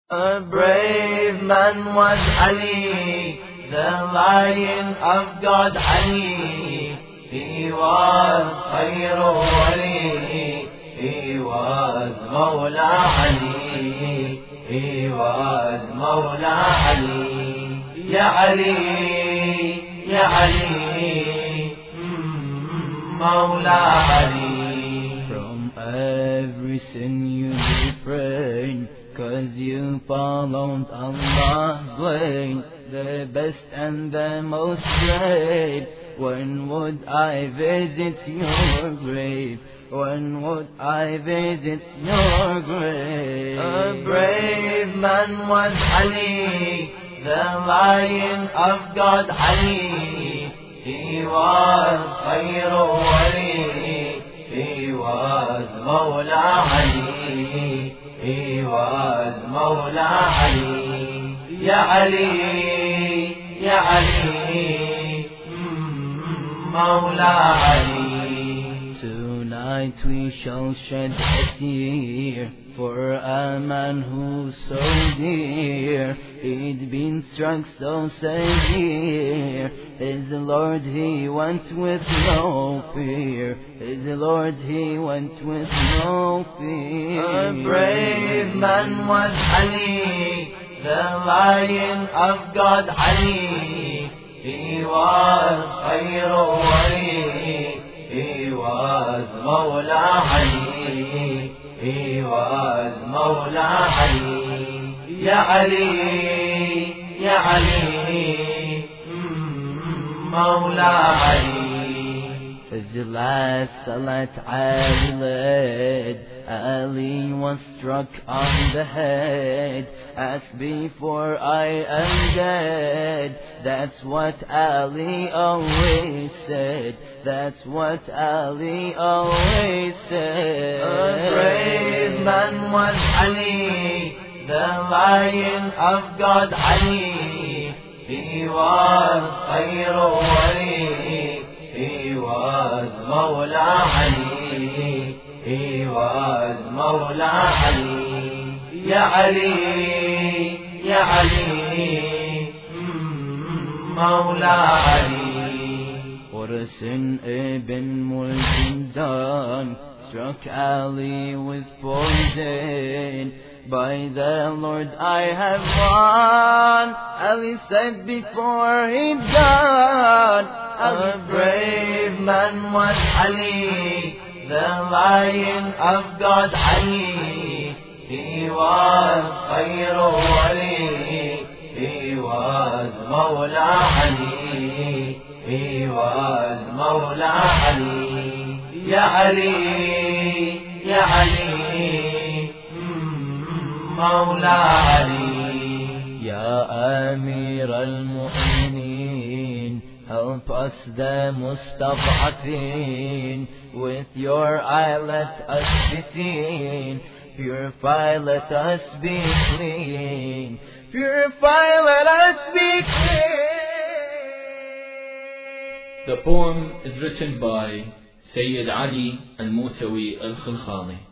A brave man was Ali, the lion of God Ali. He was Khayru Wali, he was Mawla Ali, he was Mawla Ali. Ya Ali, Ya Ali, Mawla Ali. From every sin you refrain, 'cause you followed Allah's way, the best and the most great. When would I visit your grave? When would I visit your grave? A brave man was Ali, the lion of God Ali. He was Khayru Wali, he was Mawla Ali, he was Mawla Ali. Ya Ali, Ya Ali, Mawla Ali. Tonight we shall shed a tear for a man who's so dear. He'd been struck so severe. His Lord he went with no fear. His Lord he went with no fear. A brave man was Ali, the lion of God Ali. He was Khayru Wali, he was Mawla Ali, he was Mawla Ali. Ya Ali, Ya Ali, Mawla Ali. His last salat Ali led, Ali was struck on the head. Ask before I am dead. That's what Ali always said. That's what Ali always said. A brave man was Ali, the lion of God Ali. He was Khayru Wali, he was Mawla Ali, he was Mawla Ali. Ya Ali, Ya Ali, Mawla Ali. Ursin ibn Mulkindan struck Ali with poison. By the Lord I have won, Ali said before he died. A brave man was Ali, the lion of God Ali. He was Khayru Wali, he was Mawla Ali, he was Mawla Ali. Ya Ali, Ya Ali, Mawla Ali. Ya Amir al-Mu'mineen, help us the mustad'afin. With your eye let us be seen. Purify, let us be clean. Purify, let us be clean. The poem is written by Sayyid Ali al-Musawi al-Khilkhani.